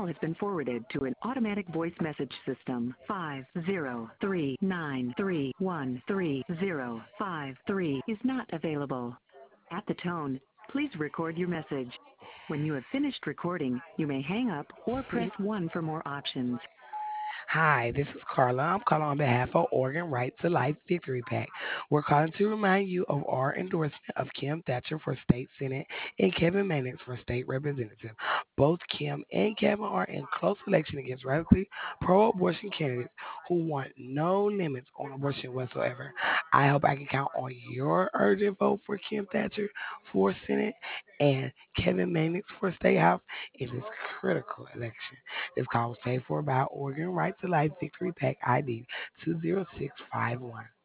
has been forwarded to an automatic voice message system. 503931303 is not available. At the tone, please record your message. When you have finished recording, you may hang up or press 1 for more options. Hi, this is Carla. I'm calling on behalf of Oregon Right to Life Victory PAC. We're calling to remind you of our endorsement of Kim Thatcher for State Senate and Kevin Mannix for State Representative. Both Kim and Kevin are in close election against radically pro-abortion candidates who want no limits on abortion whatsoever. I hope I can count on your urgent vote for Kim Thatcher for Senate and Kevin Mannix for State House in this critical election. It's called Say for About Oregon Right to Life Victory PAC ID 20651.